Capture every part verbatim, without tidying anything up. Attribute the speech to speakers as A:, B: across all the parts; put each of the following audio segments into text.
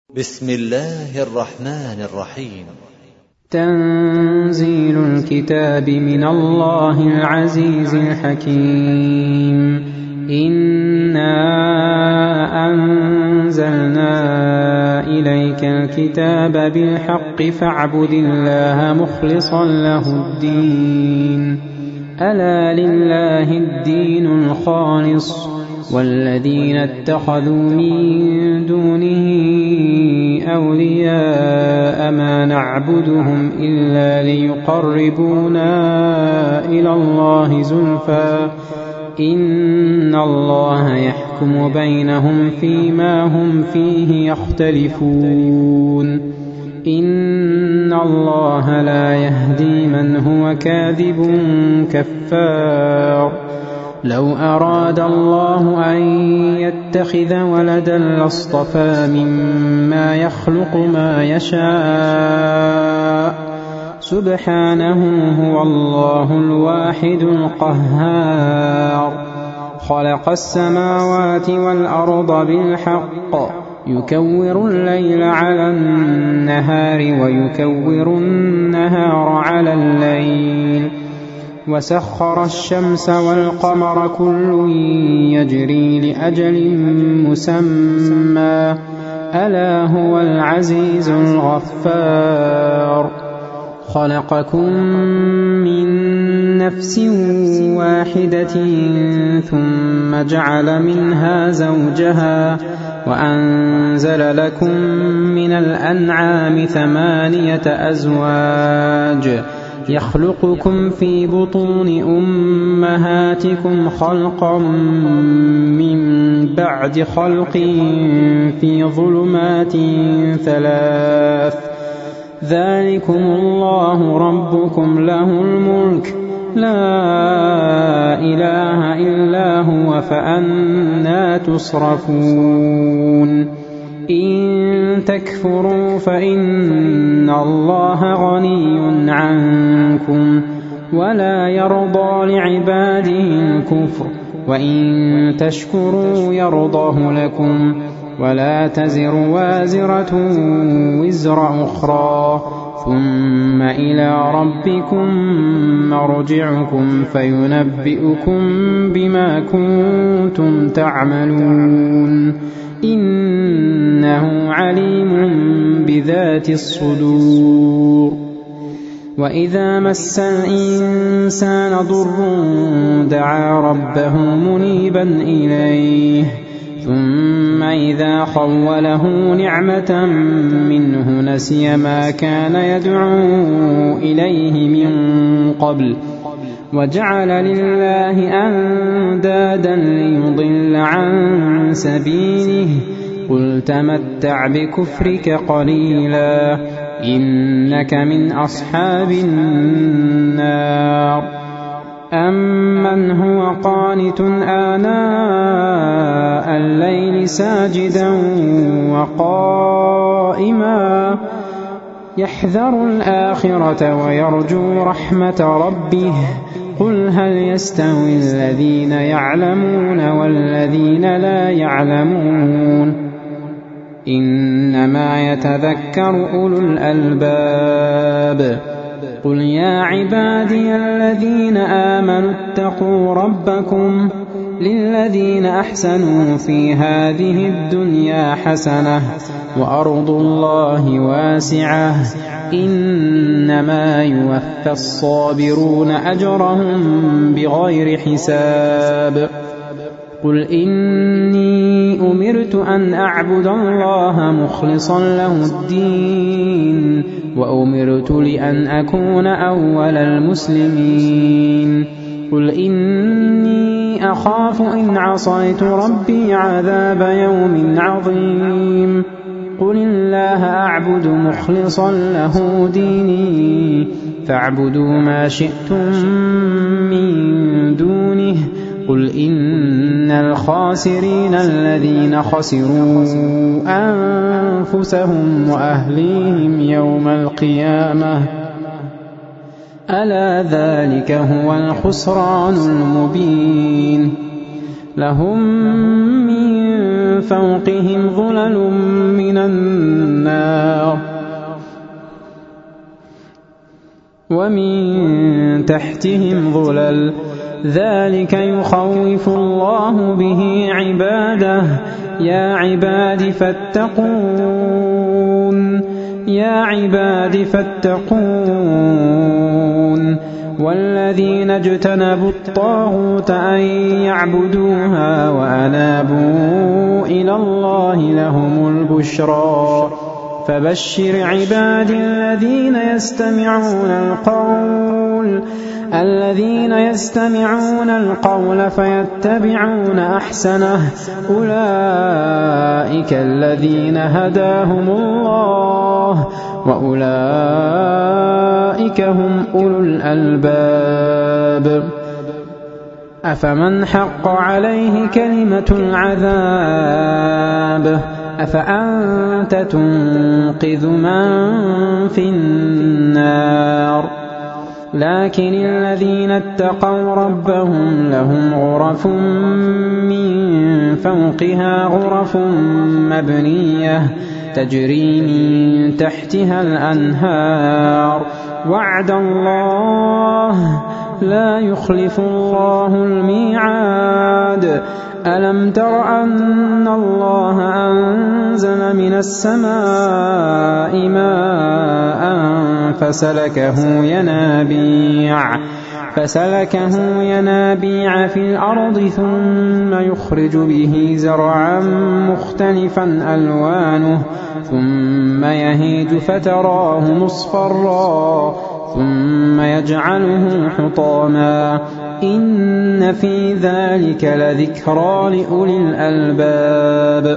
A: بسم الله الرحمن الرحيم.
B: تنزيل الكتاب من الله العزيز الحكيم. إنا أنزلنا إليك الكتاب بالحق فاعبد الله مخلصا له الدين. ألا لله الدين الخالص والذين اتخذوا من دونه أولياء ما نعبدهم إلا ليقربونا إلى الله زلفى إن الله يحكم بينهم فيما هم فيه يختلفون. إن الله لا يهدي من هو كاذب كفار. لو أراد الله أن يتخذ ولدا لاصطفى مما يخلق ما يشاء سبحانه هو الله الواحد القهار. خلق السماوات والأرض بالحق يكور الليل على النهار ويكور النهار على الليل وسخر الشمس والقمر كل يجري لأجل مسمى ألا هو العزيز الغفار. خلقكم من نفس واحدة ثم جعل منها زوجها وأنزل لكم من الأنعام ثمانية أزواج يخلقكم في بطون أمهاتكم خلقا من بعد خلق في ظلمات ثلاث ذلكم الله ربكم له الملك لا إله إلا هو فأنى تصرفون. إن تكفروا فإن الله غني عنكم ولا يرضى لعباده الكفر وإن تشكروا يرضه لكم ولا تزر وازرة وزر أخرى ثم إلى ربكم مرجعكم فينبئكم بما كنتم تعملون إنه عليم بذات الصدور. وإذا مس الإنسان ضر دعا ربه منيبا إليه ثم إذا خوله نعمة منه نسي ما كان يدعو إليه من قبل وجعل لله أندادا ليضل عن سبيله قل تمتع بكفرك قليلا إنك من أصحاب النار. أمن هو قانت آناء الليل ساجدا وقائما يحذر الآخرة ويرجو رحمة ربه قل هل يستوي الذين يعلمون والذين لا يعلمون إنما يتذكر أولو الألباب. قل يا عبادي الذين آمنوا اتقوا ربكم للذين أحسنوا في هذه الدنيا حسنة وأرض الله واسعة إنما يوفى الصابرون أجرهم بغير حساب. قل إني أمرت أن أعبد الله مخلصا له الدين وأمرت لأن أكون أول المسلمين. قل إني أخاف إن عصيت ربي عذاب يوم عظيم. قل الله أعبد مخلصا له ديني فاعبدوا ما شئتم من دونه. قل إن الخاسرين الذين خسروا أنفسهم وأهليهم يوم القيامة ألا ذلك هو الخسران المبين. لهم من فوقهم ظلل من النار ومن تحتهم ظلل ذلك يخوف الله به عباده يا عباد فاتقون يا عباد فاتقون والذين اجتنبوا الطاغوت أن يعبدوها وأنابوا إلى الله لهم البشرى فبشر عبادي الذين يستمعون القول الذين يستمعون القول فيتبعون أحسنه أولئك الذين هداهم الله وأولئك هم أولو الألباب أفمن حق عليه كلمة العذاب أفأنت تنقذ من في النار لكن الذين اتقوا ربهم لهم غرف من فوقها غرف مبنية تجري من تحتها الأنهار وعد الله لا يخلف الله الميعاد ألم تر أن الله أنزل من السماء ماء فسلكه ينابيع فسلكه ينابيع في الأرض ثم يخرج به زرعا مختلفا ألوانه ثم يهيج فتراه مصفرا ثم يجعله حطاما إن في ذلك لذكرى لأولي الألباب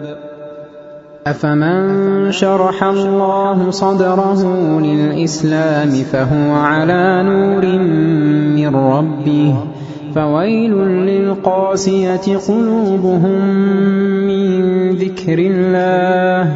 B: أفمن شرح الله صدره للإسلام فهو على نور من ربه فويل للقاسية قلوبهم من ذكر الله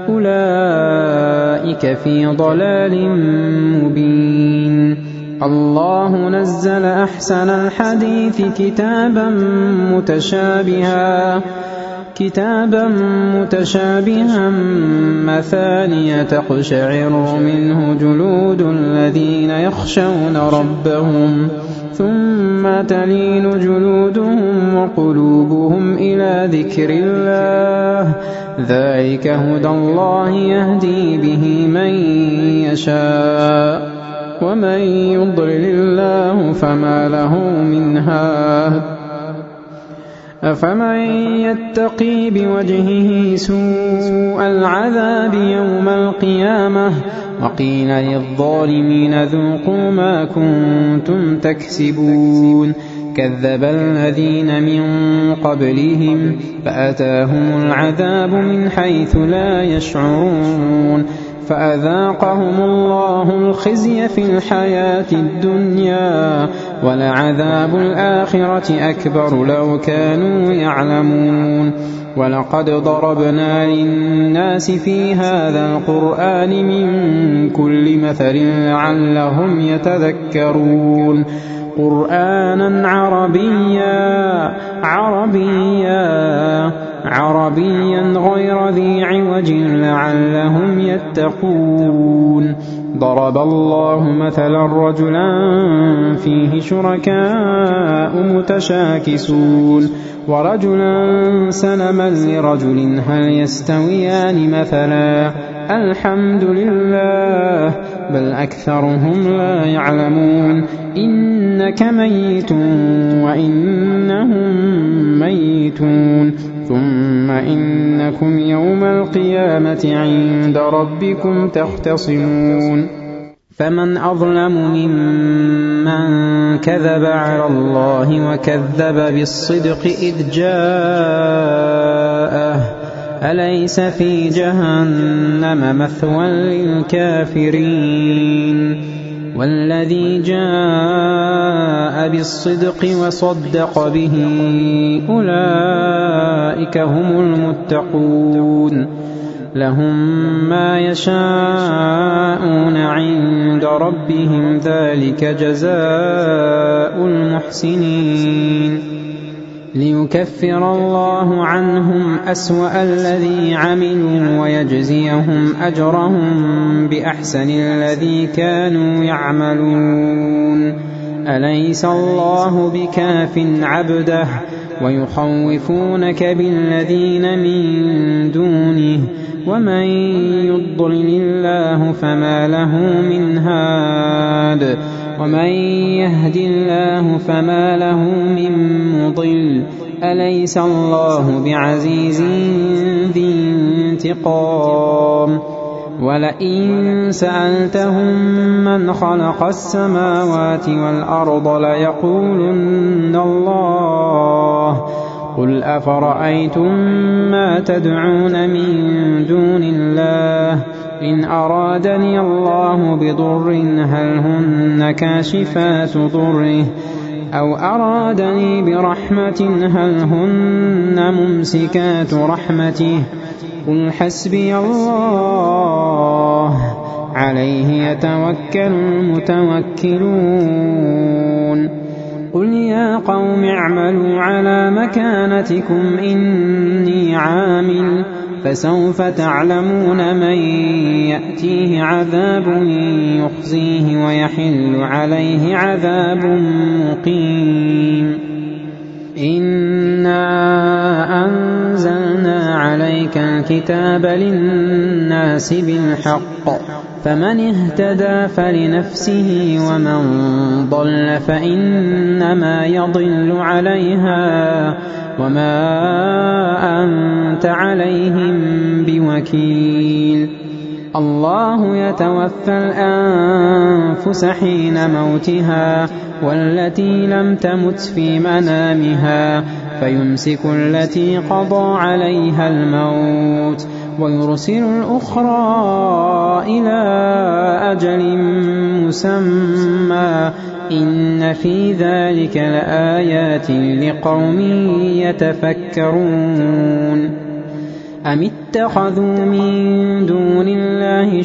B: أولئك في ضلال مبين الله نزل أحسن الحديث كتابا متشابها كتابا متشابها مثانية تقشعر منه جلود الذين يخشون ربهم ثم تلين جلودهم وقلوبهم إلى ذكر الله ذلك هدى الله يهدي به من يشاء ومن يضلل الله فما له من هاد أفمن يتقي بوجهه سوء العذاب يوم القيامة وقيل للظالمين ذوقوا ما كنتم تكسبون كذب الذين من قبلهم فأتاهم العذاب من حيث لا يشعرون فأذاقهم الله الخزي في الحياة الدنيا ولعذاب الآخرة أكبر لو كانوا يعلمون ولقد ضربنا للناس في هذا القرآن من كل مثل لعلهم يتذكرون قرآنا عربيا عربيا عربيا غير ذي عوج لعلهم يتقون ضرب الله مثلا رجلا فيه شركاء متشاكسون ورجلا سلما لرجل هل يستويان مثلا الحمد لله بل أكثرهم لا يعلمون إنك ميت وإنهم ميتون ثم إنكم يوم القيامة عند ربكم تختصمون فمن أظلم ممن كذب على الله وكذب بالصدق إذ جاءه أليس في جهنم مثوى للكافرين والذي جاء بالصدق وصدق به أولئك هم المتقون لهم ما يشاءون عند ربهم ذلك جزاء المحسنين ليكفر الله عنهم أسوأ الذي عملوا ويجزيهم أجرهم بأحسن الذي كانوا يعملون. أليس الله بكاف عبده ويخوفونك بالذين من دونه ومن يضلل الله فما له من هاد ومن يهد الله فما له من مضل. أليس الله بعزيز ذي انتقام. ولئن سألتهم من خلق السماوات والأرض ليقولن الله. قل أفرأيتم ما تدعون من دون الله إن أرادني الله بضر هل هن كاشفات ضره أو أرادني برحمة هل هن ممسكات رحمته. قل حسبي الله عليه يتوكل المتوكلون. قل يا قوم اعملوا على مكانتكم إني عامل فسوف تعلمون من يأتيه عذاب يخزيه ويحل عليه عذاب مقيم. إنا أنزلنا عليك الكتاب للناس بالحق فمن اهتدى فلنفسه ومن ضل فإنما يضل عليها وما أنت عليهم بوكيل. الله يتوفى الأنفس حين موتها والتي لم تمت في منامها فيمسك التي قضى عليها الموت ويرسل الأخرى إلى أجل مسمى إن في ذلك لآيات لقوم يتفكرون. أم اتخذوا من دون الله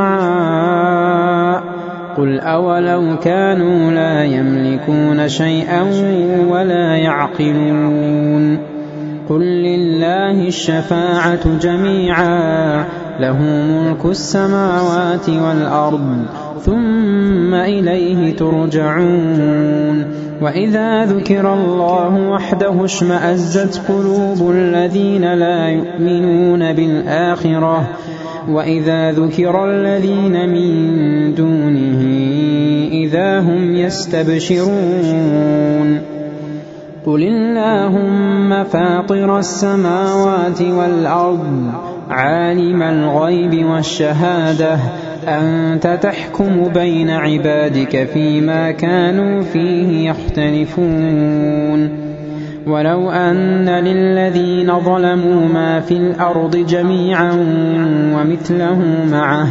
B: شفعاء قل أولو كانوا لا يملكون شيئا ولا يعقلون. قل لله الشفاعة جميعا له ملك السماوات والأرض ثم إليه ترجعون. وإذا ذكر الله وحده اشمأزت قلوب الذين لا يؤمنون بالآخرة وإذا ذكر الذين من دونه إذا هم يستبشرون. قل اللهم فاطر السماوات والأرض عالم الغيب والشهادة أنت تحكم بين عبادك فيما كانوا فيه يختلفون. ولو أن للذين ظلموا ما في الأرض جميعا ومثله معه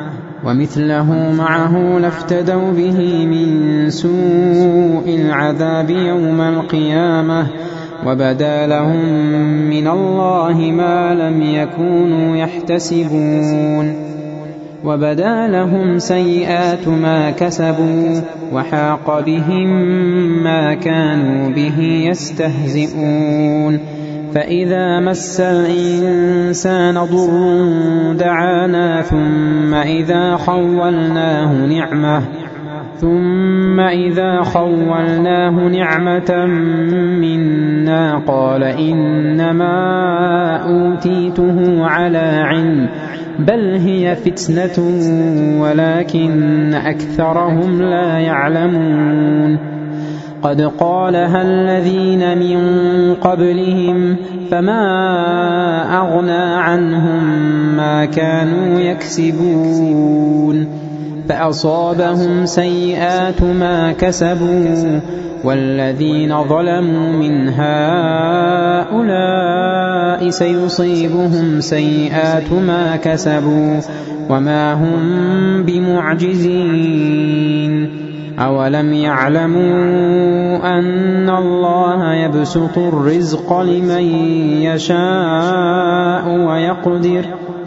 B: ومثله معه لافتدوا به من سوء العذاب يوم القيامة وبدا لهم من الله ما لم يكونوا يحتسبون. وبدا لهم سيئات ما كسبوا وحاق بهم ما كانوا به يستهزئون. فإذا مس الإنسان ضر دعانا ثم إذا خولناه نعمة ثم إذا خولناه نعمة منا قال إنما أوتيته على علم بل هي فتنة ولكن أكثرهم لا يعلمون. قد قالها الذين من قبلهم فما أغنى عنهم ما كانوا يكسبون فأصابهم سيئات ما كسبوا والذين ظلموا من هؤلاء سيصيبهم سيئات ما كسبوا وما هم بمعجزين. أولم يعلموا أن الله يبسط الرزق لمن يشاء ويقدر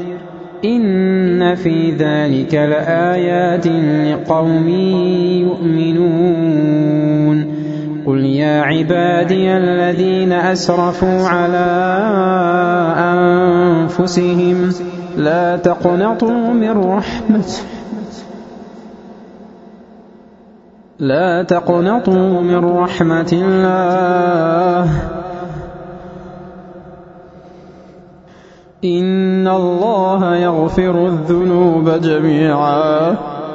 B: إن في ذلك لآيات لقوم يؤمنون. قل يا عبادي الذين أسرفوا على أنفسهم لا تقنطوا من رحمة لا تقنطوا من رحمة الله إن الله يغفر الذنوب جميعا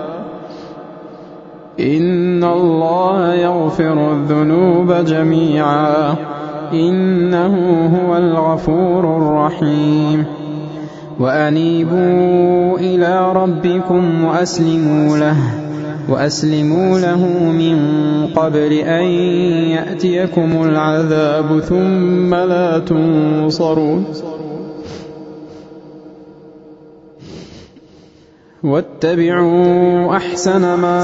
B: إن الله يغفر الذنوب جميعا إنه هو الغفور الرحيم وأنيبوا إلى ربكم وأسلموا له وأسلموا له من قبل أن يأتيكم العذاب ثم لا تنصرون واتبعوا أحسن ما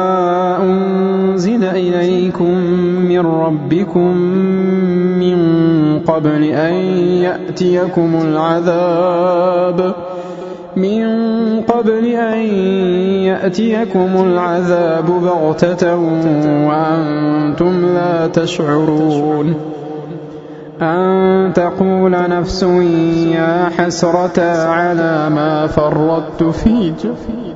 B: أنزل إليكم من ربكم من قبل أن يأتيكم العذاب من قبل أن يأتيكم العذاب بغتة وأنتم لا تشعرون أن تقول نفس يا حسرة على ما فرطت في جنب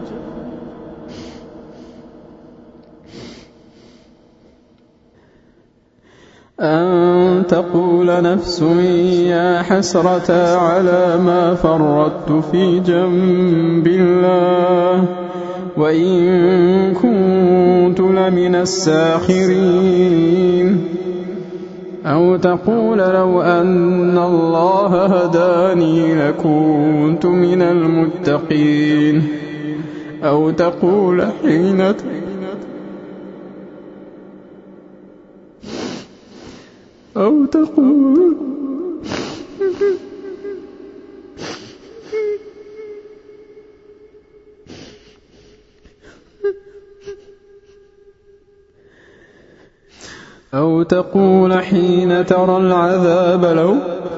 B: أن تقول نفس يا حسرة على ما فرطت في جنب الله وإن كنت لمن الساخرين أو تقول لو أن الله هداني لكنت من المتقين أو تقول حين أو تقول أو تقول حين ترى العذاب لو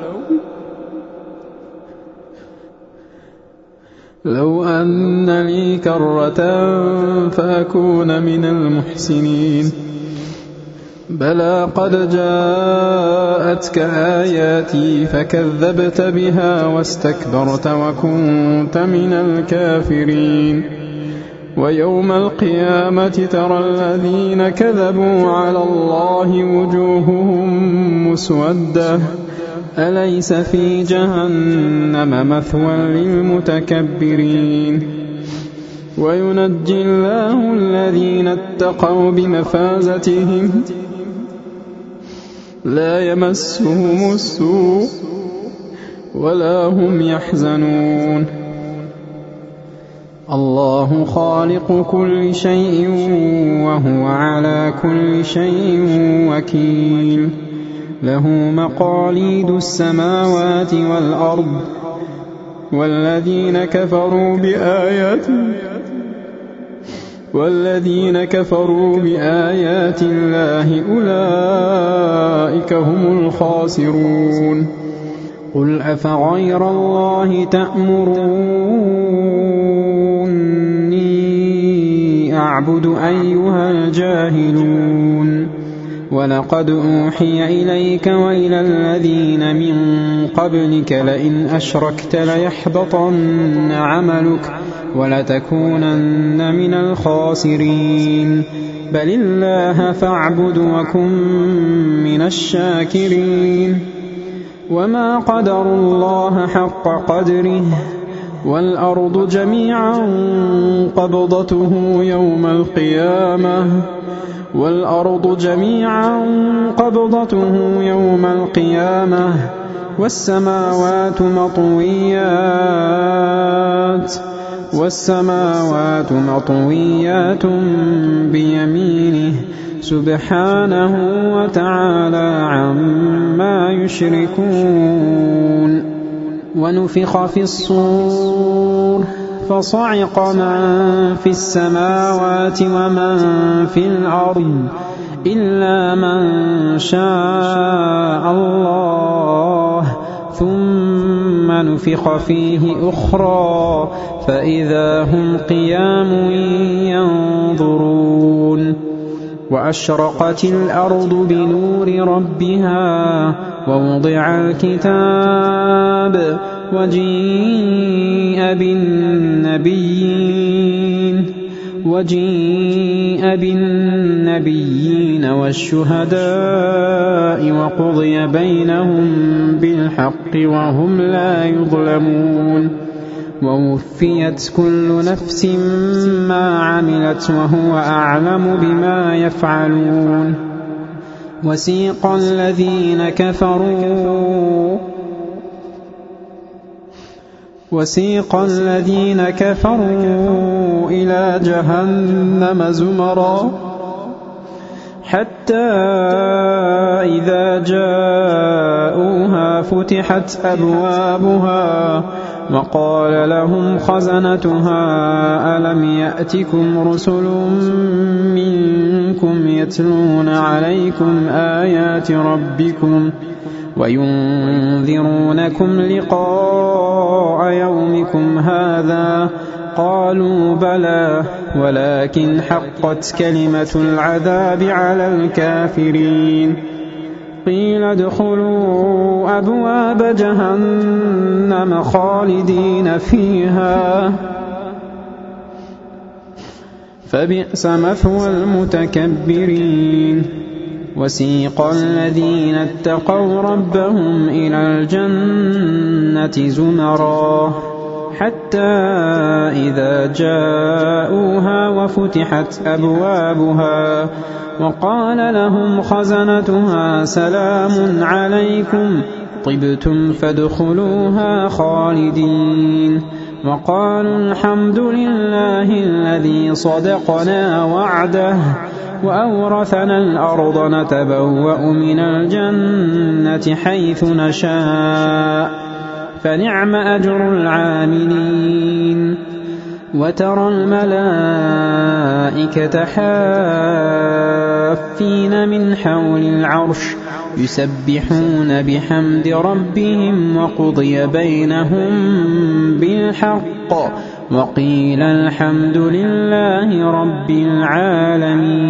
B: لو أن لي كرة فأكون من المحسنين بلى قد جاءتك آياتي فكذبت بها واستكبرت وكنت من الكافرين ويوم القيامة ترى الذين كذبوا على الله وجوههم مسودة أليس في جهنم مثوى للمتكبرين وينجي الله الذين اتقوا بمفازتهم لا يمسهم السوء ولا هم يحزنون الله خالق كل شيء وهو على كل شيء وكيل له مقاليد السماوات والأرض والذين كفروا بآياته والذين كفروا بآيات الله أولئك هم الخاسرون قل أفغير الله تأمروني أعبد أيها الجاهلون ولقد أوحي إليك وإلى الذين من قبلك لئن أشركت ليحبطن عملك ولتكونن من الخاسرين بل الله فاعبد وكن من الشاكرين وما قدروا الله حق قدره والأرض جميعا قبضته يوم القيامة والأرض جميعا قبضته يوم القيامة والسماوات مطويات والسماوات مطويات بيمينه سبحانه وتعالى عما يشركون ونفخ في الصور فصعق من في السماوات ومن في الأرض إلا من شاء الله ثم نفخ فيه أخرى فإذا هم قيام ينظرون وأشرقت الأرض بنور ربها ووضع الكتاب وجيء بالنبيين وجيء بالنبيين والشهداء وقضي بينهم بالحق وهم لا يظلمون ووفيت كل نفس ما عملت وهو أعلم بما يفعلون وسيق الذين كفروا وسيق الذين كفروا إلى جهنم زمرا حتى إذا جاءوها فتحت أبوابها وقال لهم خزنتها ألم يأتكم رسل منكم يتلون عليكم آيات ربكم وينذرونكم لقاء يومكم هذا قالوا بلى ولكن حقت كلمة العذاب على الكافرين قيل ادخلوا أبواب جهنم خالدين فيها فبئس مثوى المتكبرين وسيق الذين اتقوا ربهم إلى الجنة زمرا حتى إذا جاءوها وفتحت أبوابها وقال لهم خزنتها سلام عليكم طبتم فادخلوها خالدين وقالوا الحمد لله الذي صدقنا وعده وأورثنا الأرض نتبوأ من الجنة حيث نشاء فنعم أجر العاملين وترى الملائكة حافين من حول العرش يسبحون بحمد ربهم وقضي بينهم بالحق وقيل الحمد لله رب العالمين.